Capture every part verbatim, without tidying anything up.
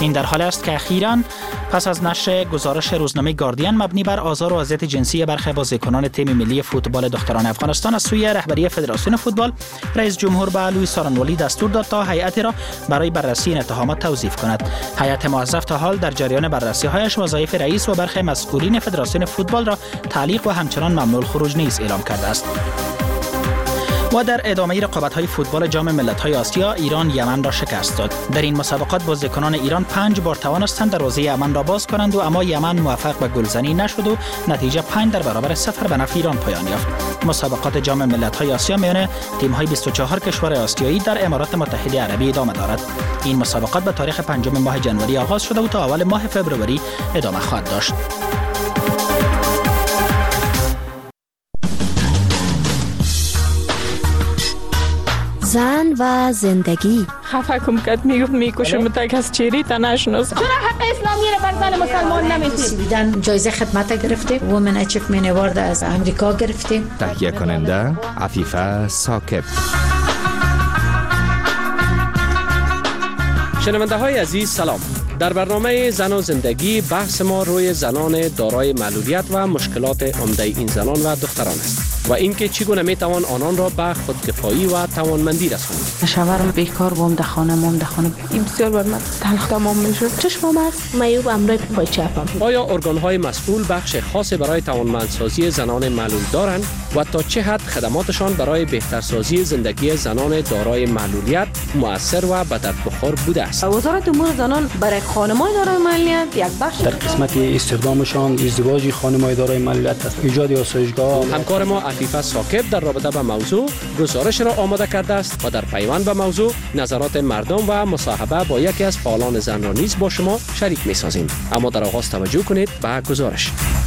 این در حال است که اخیراً پس از نشر گزارش روزنامه گاردین مبنی بر آزار و اذیت جنسی برخی بازیکنان تیم ملی فوتبال دختران افغانستان از سوی رهبری فدراسیون فوتبال، رئیس جمهور به لوئیس آرنولی دستور داد تا هیئتی را برای بررسی این اتهامات توظیف کند. هیئت موظف تا حال در جریان بررسی‌هایش وظایف رئیس و برخی مسئولین فدراسیون فوتبال را تعلیق و همچنان ممنوع الخروج نیز اعلام کرده است. و در ادامه رقابت‌های فوتبال جام ملت‌های آسیا، ایران یمن را شکست داد. در این مسابقات بازیکنان ایران پنج بار توانستند دروازه یمن را باز کنند و اما یمن موفق به گلزنی نشد و نتیجه پنج در برابر صفر به نفع ایران پایان یافت. مسابقات جام ملت‌های آسیا میان تیم‌های بیست و چهار کشور آسیایی در امارات متحده عربی ادامه دارد. این مسابقات به تاریخ پنجم ماه ژانویه آغاز شده و تا اول ماه فوریه ادامه خواهد داشت. زن و زندگی. خفه کم کد میگفت میکشم تا کس چیری تا نشناس. چرا حق اسلامی را بر زن مسلمان نمیدید؟ دیدن جایزه خدمت گرفتیم، وومن اچیومنت اوارد از امریکا گرفتیم. تهیه کننده عفیفه ثاقب. شنونده های عزیز سلام. در برنامه زن و زندگی بحث ما روی زنان دارای معلولیت و مشکلات عمده این زنان و دختران است و اینکه چگونه میتوان آنان را به خودکفایی و توانمندی رسانید. شوهرم بیکار بوم در خانه مام در خانه این بسیار بر من تلخ تمام میشد. چشمم است میوب امرای پای چپم. آیا ارگان‌های مسئول بخش خاصی برای توانمندسازی زنان معلول دارند و تا چه حد خدماتشان برای بهترسازی زندگی زنان دارای معلولیت مؤثر و به درد بخور بوده است؟ وزارت امور زنان برای خانم‌های دارای معلولیت یک بخش در قسمت استخدامشان ازدواج خانم‌های دارای معلولیت است. ایجاد آسایشگاه. همکار ما عفیفه ثاقب در رابطه با موضوع گزارش را آماده کرده است و در پیوند به موضوع نظرات مردم و مصاحبه با یکی از فعالان زن را نیز با شما شریک می‌سازیم. اما در آغاز توجه کنید به گزارش.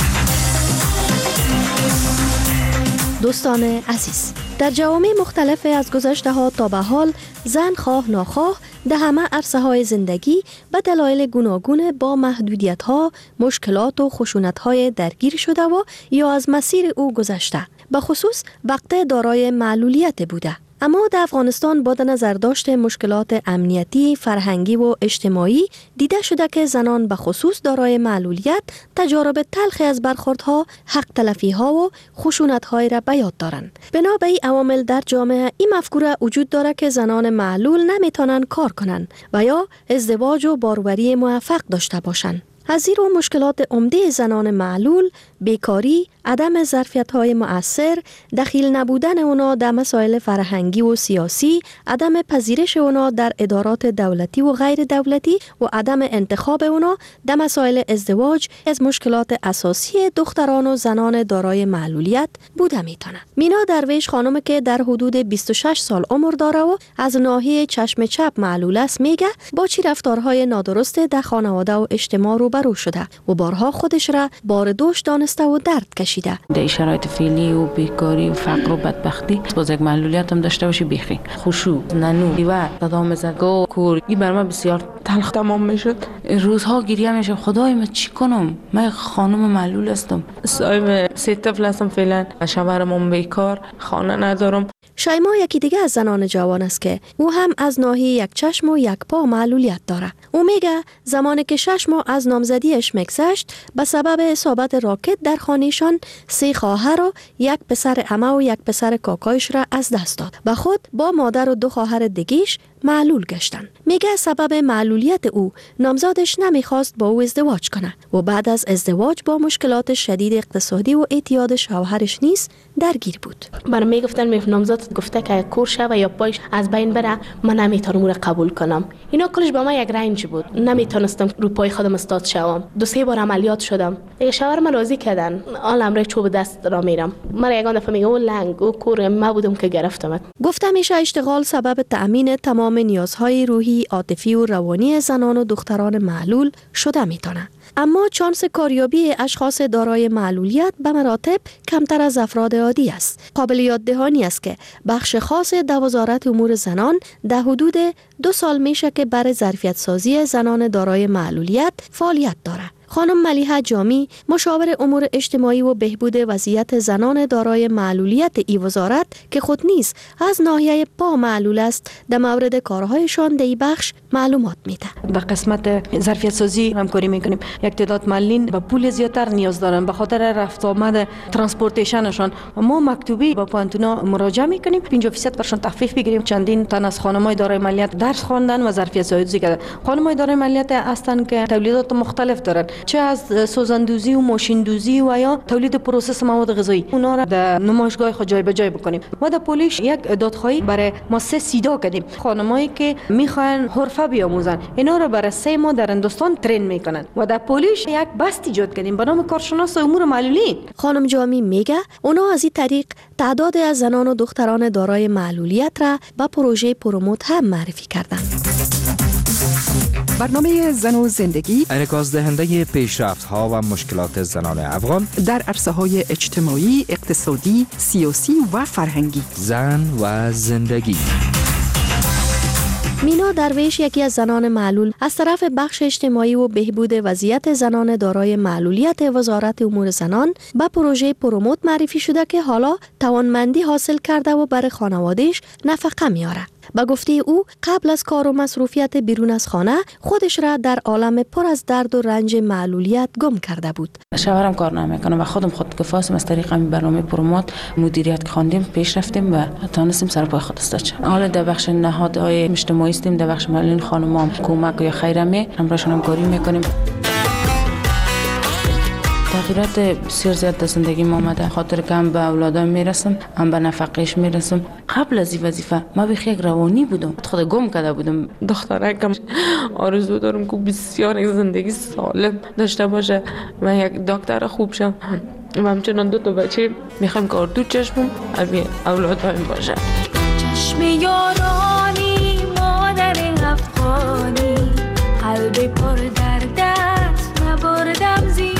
دوستان عزیز، در جوامع مختلف از گذشته ها تا به حال زن خواه ناخواه در همه عرصه های زندگی به دلایل گوناگون با محدودیت ها، مشکلات و خشونت های درگیر شده و یا از مسیر او گذشته، به خصوص وقت دارای معلولیت بوده. اما در افغانستان با در نظر داشته مشکلات امنیتی، فرهنگی و اجتماعی دیده شده که زنان به خصوص دارای معلولیت تجارب تلخی از برخوردها، حق تلفی‌ها و خشونت‌های را به یاد دارند. بنا به این عوامل در جامعه این مفکوره وجود داره که زنان معلول نمیتونن کار کنن و یا ازدواج و باروری موفق داشته باشند. از زیر مشکلات عمده زنان معلول، بیکاری، عدم ظرفیت‌های مؤثر، دخیل نبودن اونا در مسائل فرهنگی و سیاسی، عدم پذیرش اونا در ادارات دولتی و غیر دولتی و عدم انتخاب اونا در مسائل ازدواج از مشکلات اساسی دختران و زنان دارای معلولیت بوده میتونه. مینا درویش خانم که در حدود بیست و شش سال عمر داره و از ناحیه چشم چپ معلول است میگه با چی رفتارهای نادرست در خانواده و اجتماع روبرو شده و بارها خودش را بار دوش دانسته و درد کشیده. در شرایط فعلی و بیکاری و فقر و بدبختی باز یک معلولیت هم داشته باشی بیخی خشوع، ننو، دیوار، صدام زدگاه، کور، این بر من بسیار تلخ تمام میشد. روزها گریه میشه خدای من چی کنم؟ من خانم معلول هستم. صاحب سه طفل هستم فعلا. شوهرم بیکار، خانه ندارم. شایما یکی دیگه از زنان جوان است که او هم از ناحیه یک چشم و یک پا معلولیت داره. او میگه زمانی که شش ماه از نامزدیش میگذشت به سبب اصابت راکت در خانهشان سه خواهر و یک پسر عمه و یک پسر کاکایش را از دست داد. با خود با مادر و دو خواهر دیگیش معلول گشتن. میگه سبب معلولیت او نامزادش نمیخواست با او ازدواج کنه و بعد از ازدواج با مشکلات شدید اقتصادی و اعتیاد شوهرش نیز درگیر بود. برام میگفتن می نامزاد گفته که کور شه و یا پایش از بین بره، من نمیتونم اون رو قبول کنم. اینا کلش با من یک رنج بود. نمیتونستم رو پای خودم استاد شوم. دو سه بار عملیات شدم. دیگه شوهر من راضی کردن. آن امر چوب دست را میرم. من یگان دفعه میگم اون لنگ و کور ما بودم که گرفتمت. گفتم میشه اشتغال سبب تأمین تمام نیازهای روحی، عاطفی و روانی زنان و دختران معلول شده میتونه. اما چانس کاریابی اشخاص دارای معلولیت به مراتب کمتر از افراد عادی است. قابل یاد دهانی است که بخش خاص در وزارت امور زنان در حدود دو سال میشه که برای ظرفیت سازی زنان دارای معلولیت فعالیت داره. خانم ملیحه جامی، مشاور امور اجتماعی و بهبود وضعیت زنان دارای معلولیت ای وزارت که خود نیز از ناحیه پا معلول است، در مورد کارهایشان در این بخش معلومات میده. در قسمت ظرفیت سازی همکاری میکنیم. یک تعداد معلولین به پول زیادتر نیاز دارن به خاطر رفت آمد ترانسپورتیشنشان. ما مکتوبی با پانتونا مراجعه میکنیم پنجاه درصد برشان تخفیف بگیریم. چندین تن از خانم‌های دارای معلولیت درس خواندن و ظرفیت سازی کردن. خانم‌های دارای معلولیت هستن که تولیدات مختلف دارن، چه از سوزندوزی و ماشیندوزی و یا تولید پروسس مواد غذایی. اونا را در نمایشگاه خود جای به جای بکنیم. و در پولیش یک دادخواهی برای ما سه سیدا کردیم. خانمایی که میخوان حرفه بیاموزن اینا را برای سه ماه در هندوستان ترین میکنن و در پولیش یک بست ایجاد کردیم به نام کارشناس امور معلولین. خانم جامی میگه اونا از این طریق تعداد از زنان و دختران دارای معلولیت را به پروژه پروموت هم معرفی کردند. برنامه زن و زندگی انعکاس دهنده پیشرفت‌ها و مشکلات زنان افغان در عرصه‌های اجتماعی، اقتصادی، سیاسی و فرهنگی. زن و زندگی. مینا درویش، یکی از زنان معلول، از طرف بخش اجتماعی و بهبود وضعیت زنان دارای معلولیت وزارت امور زنان به پروژه پروموت معرفی شده که حالا توانمندی حاصل کرده و برای خانوادهش نفقه میاره. با گفته او قبل از کار و مصروفیت بیرون از خانه خودش را در عالم پر از درد و رنج معلولیت گم کرده بود. شوهرم کار نمیکنه و خودم خودکفایم. از طریق همین برنامه پروموت مدیریت که خواندیم پیش رفتیم و تونستیم سر پای خود استاد شویم. حالا در بخش نهادهای اجتماعی هستیم، در بخش معلولین خانم‌ها کمک یا خیرمی همراهشون همکاری میکنیم. تغییرات بسیار زیاد در زندگی ما آمده. خاطر که هم به اولادم میرسم هم به نفقهش میرسم. قبل از این وظیفه ما بیخی یک روانی بودم، خود گم کرده بودم. دخترکم آرزو دارم که بسیار یک زندگی سالم داشته باشه و یک دکتر خوب شم و همچنان دو تا بچه میخوام که اردو چشمم از اولادم باشه. چشم یارانی مادر افغانی قلب پر درد است نبردم زیاد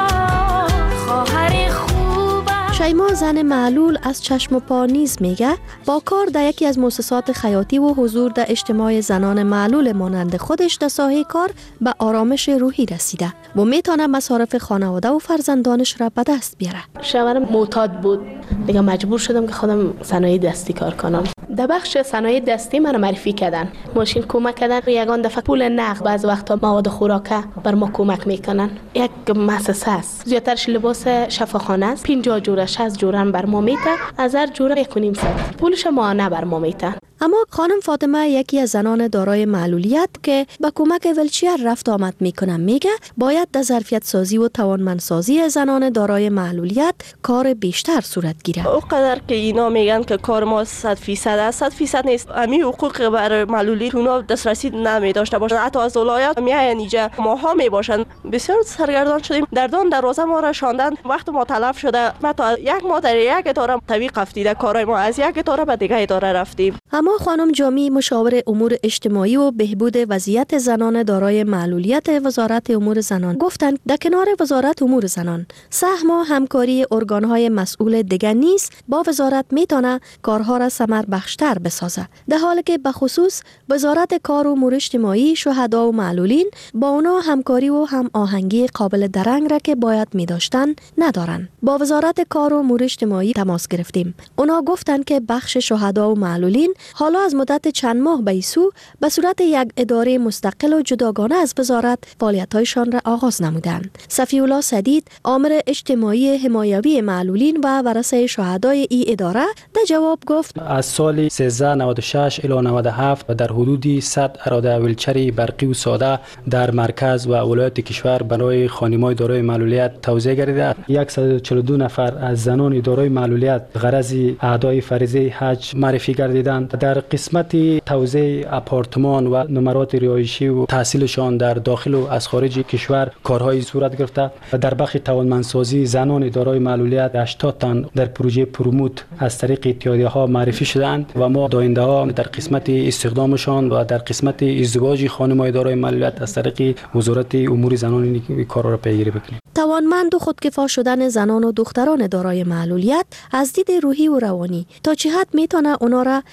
خواهر خوبم. شیما زن معلول از چشم و پا نیز میگه با کار در یکی از مؤسسات خیاطی و حضور در اجتماع زنان معلول مانند خودش در ساحه کار به آرامش روحی رسیده و میتونه مصارف خانواده و فرزندانش را به دست بیاره. شوهرم معتاد بود، دیگه مجبور شدم که خودم صنایع دستی کار کنم. در بخش صنایع دستی من معرفی کردن، ماشین کمک کردن، یگان دفعه پول نقد، بعض وقتا مواد خوراکه بر ما کمک میکنن. یک مؤسسه است، زیادترش لباس شفاخانه است، پنجاه جوره شصت جوره بر ما میته، از هر جوره میکنیم صد پولش ما نه بر ما میته. اما خانم فاطمه، یکی از زنان دارای معلولیت که با کمک ویلچر رفت آمد میکنه، میگه باید در ظرفیت سازی و توانمندسازی زنان دارای معلولیت کار بیشتر صورت گیره. او قدر که اینا میگن که کار ما صد فیصد است، صد فیصد نیست. امی حقوق بر معلولی اونا دسترسی نمی داشته باشن، حتی از ولایت میاین اینجا ماها می باشن. بسیار سرگردان شدیم، در دان دروازه ما را شاندن، وقت ما تلف شده. ما تا یک ماه در یک اداره توقیف افتیده کارای ما، از یک اداره به دیگه اداره رفتیم. اما خانم جامی، مشاور امور اجتماعی و بهبود وضعیت زنان دارای معلولیت وزارت امور زنان، گفتند در کنار وزارت امور زنان سهم و همکاری ارگانهای مسئول دیگر نیز با وزارت میتونه کارها را ثمر بخشتر بسازه، در حالی که به خصوص وزارت کار و امور اجتماعی شهدا و معلولین با اونا همکاری و هم آهنگی قابل درنگ را که باید می داشتن ندارن. با وزارت کار و امور اجتماعی تماس گرفتیم. اونا گفتند که بخش شهدا و معلولین حالا از مدت چند ماه به سو به صورت یک اداره مستقل و جداگانه از وزارت فعالیت‌هایشان را آغاز نمودند. صفی الله سدید، آمر اجتماعی حمایوی معلولین و ورثه شهدای این اداره، در جواب گفت از سال سیزده نود و شش الی نود و هفت در حدود صد اراده ویلچری برقی و ساده در مرکز و ولایت کشور برای خانم‌های دارای معلولیت توزیع گردیده. صد و چهل و دو نفر از زنان دارای معلولیت غرض ادای فریضه حج معرفی گردیدند. در قسمت توزیع آپارتمان و نمرات رهایشی و تحصیلشان در داخل و از خارج کشور کارهای صورت گرفته و در بخش توانمندسازی زنان دارای معلولیت هشتاد تن در پروژه پروموت از طریق اتحادیه ها معرفی شدند و ما داینده ها در قسمت استخدامشان و در قسمت ازدواج خانم‌های دارای معلولیت از طریق وزارت امور زنان این کارا را پیگیری بکنیم. توانمند و خودکفا شدن زنان و دختران دارای معلولیت از دید روحی و روانی تا چه حد میتونه اونا را مداوم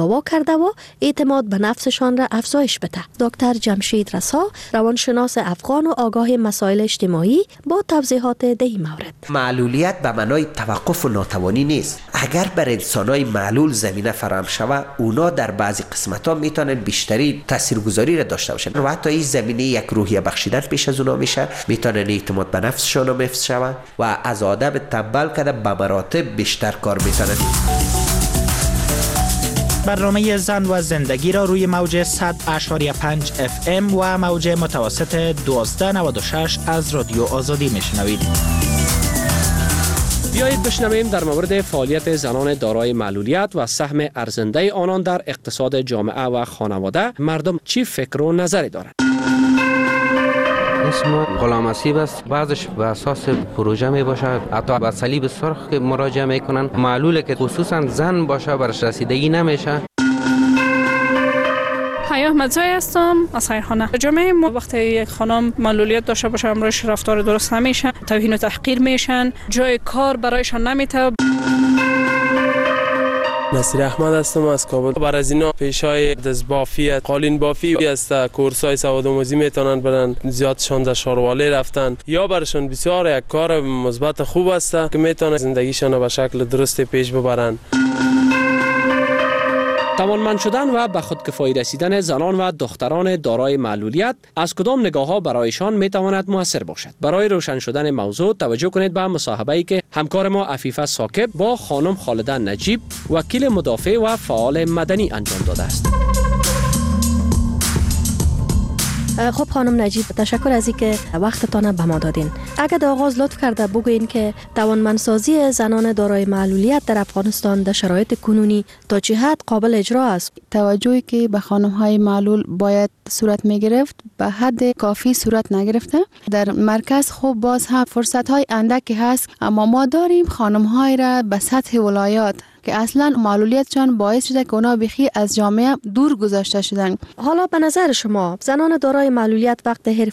داوا کرده و اعتماد به نفسشان را افزایش بده. دکتر جمشید رسا، روانشناس افغان و آگاه مسائل اجتماعی، با توضیحات در این مورد. معلولیت به معنای توقف و ناتوانی نیست. اگر بر انسانای معلول زمینه فراهم شود، اونا در بعضی قسمت‌ها میتونن بیشتری تاثیرگذاری را داشته باشن و حتی این زمینه یک روحیه بخشیدن پیش از اونا میشه، میتونن اعتماد به نفسشون هم حفظ شود و از آدم تنبل کده به مراتب بیشتر کار میتونن. برنامه زن و زندگی را روی موج صد اشاری پنج اف ام و موج متوسط دوازده نود و شش از رادیو آزادی میشنوید. بیایید بشنویم در مورد فعالیت زنان دارای معلولیت و سهم ارزنده آنان در اقتصاد جامعه و خانواده مردم چی فکر و نظری دارند. اسم غلام اسیب است. بعضش به اساس پروژه می باشه، حتی به صلیب سرخ که مراجعه میکنن. معلوله که خصوصا زن باشه برش رسیدگی نمیشه. حیا احمدزایی هستم از خیرخانه. جامعه ما وقتی یک خانم معلولیت داشته باشه امروز رفتار درست نمیشه، توهین و تحقیر میشن، جای کار برایشان نمیته. نصیر احمد هستم از کابل. بر از اینا پیشای دستبافی، قالین بافی است، کورسای سوادآموزی میتونن برن، زیادشان در شارواله رفتن یا برشان بسیار یک کار مثبت خوب است که میتونه زندگیشان به شکل درست پیش ببرن. توانمند شدن و به خودکفایی رسیدن زنان و دختران دارای معلولیت از کدام نگاه‌ها برایشان میتواند مؤثر باشد؟ برای روشن شدن موضوع توجه کنید به مصاحبه‌ای که همکار ما عفیفه ساکب با خانم خالده نجیب، وکیل مدافع و فعال مدنی انجام داده است. خب خانم نجیب، تشکر از اینکه وقتتان به ما دادین. اگر در آغاز لطف کرده بگوین که توانمندسازی زنان دارای معلولیت در افغانستان در شرایط کنونی تا چه حد قابل اجرا است؟ توجهی که به خانم‌های معلول باید صورت می‌گرفت به حد کافی صورت نگرفته. در مرکز خوب باز هم فرصت‌های اندکی هست، اما ما داریم خانم‌های را به سطح ولایات که اصلا معلولیتشان باعث شده که اونا بخی از جامعه دور گذاشته شدن. حالا به نظر شما زنان دارای معلولیت وقت حرفه